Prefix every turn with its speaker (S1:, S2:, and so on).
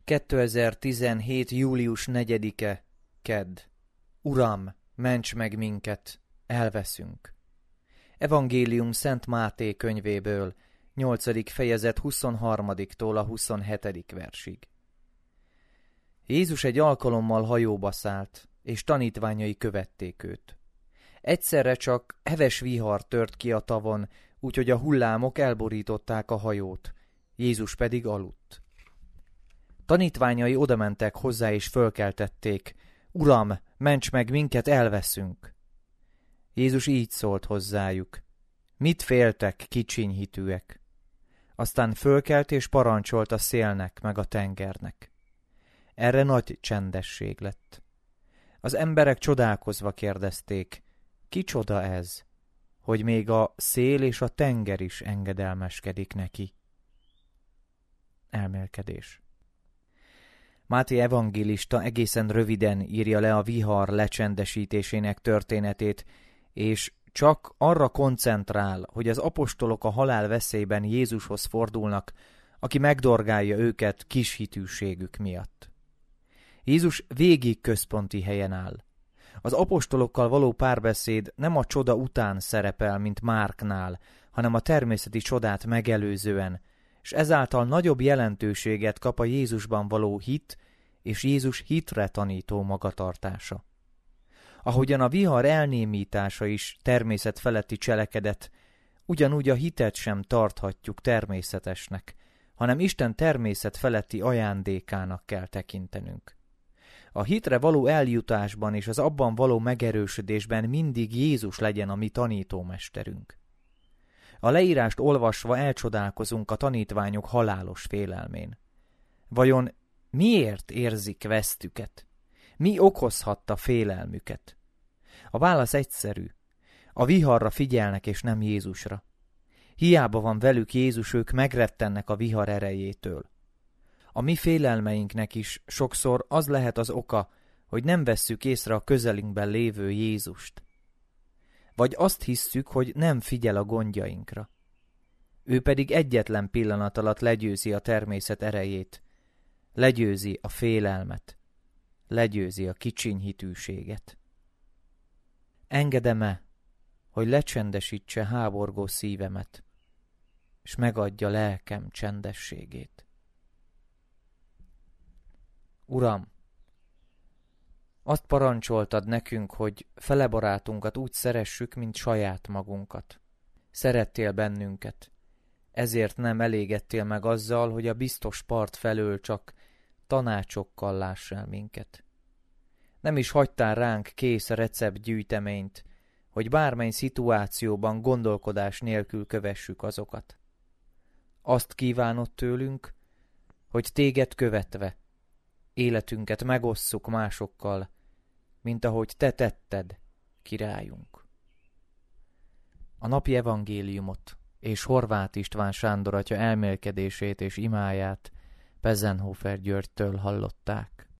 S1: 2017. július 4-e, kedd. Uram, ments meg minket, elveszünk. Evangélium Szent Máté könyvéből, 8. fejezet 23-tól a 27. versig. Jézus egy alkalommal hajóba szállt, és tanítványai követték őt. Egyszerre csak heves vihar tört ki a tavon, úgyhogy a hullámok elborították a hajót, Jézus pedig aludt. Tanítványai odamentek hozzá és fölkeltették: Uram, ments meg minket, elveszünk! Jézus így szólt hozzájuk: Mit féltek, kicsiny hitűek? Aztán fölkelt és parancsolt a szélnek meg a tengernek. Erre nagy csendesség lett. Az emberek csodálkozva kérdezték: Kicsoda ez, hogy még a szél és a tenger is engedelmeskedik neki? Elmélkedés. Máté evangélista egészen röviden írja le a vihar lecsendesítésének történetét, és csak arra koncentrál, hogy az apostolok a halál veszélyben Jézushoz fordulnak, aki megdorgálja őket kis hitűségük miatt. Jézus végig központi helyen áll. Az apostolokkal való párbeszéd nem a csoda után szerepel, mint Márknál, hanem a természeti csodát megelőzően, és ezáltal nagyobb jelentőséget kap a Jézusban való hit és Jézus hitre tanító magatartása. Ahogyan a vihar elnémítása is természet feletti cselekedet, ugyanúgy a hitet sem tarthatjuk természetesnek, hanem Isten természet feletti ajándékának kell tekintenünk. A hitre való eljutásban és az abban való megerősödésben mindig Jézus legyen a mi tanítómesterünk. A leírást olvasva elcsodálkozunk a tanítványok halálos félelmén. Vajon miért érzik vesztüket? Mi okozhatta félelmüket? A válasz egyszerű. A viharra figyelnek és nem Jézusra. Hiába van velük Jézus, ők megrettennek a vihar erejétől. A mi félelmeinknek is sokszor az lehet az oka, hogy nem vesszük észre a közelünkben lévő Jézust. Vagy azt hisszük, hogy nem figyel a gondjainkra. Ő pedig egyetlen pillanat alatt legyőzi a természet erejét, legyőzi a félelmet, legyőzi a kicsiny hitűséget. Engedem-e, hogy lecsendesítse háborgó szívemet, és megadja lelkem csendességét? Uram, azt parancsoltad nekünk, hogy fele barátunkat úgy szeressük, mint saját magunkat. Szerettél bennünket, ezért nem elégedtél meg azzal, hogy a biztos part felől csak tanácsokkal láss el minket. Nem is hagytál ránk kész receptgyűjteményt, hogy bármely szituációban gondolkodás nélkül kövessük azokat. Azt kívánod tőlünk, hogy téged követve életünket megosszuk másokkal, mint ahogy te tetted, királyunk. A napi evangéliumot és Horváth István Sándor atya elmélkedését és imáját Pezenhofer Györgytől hallották.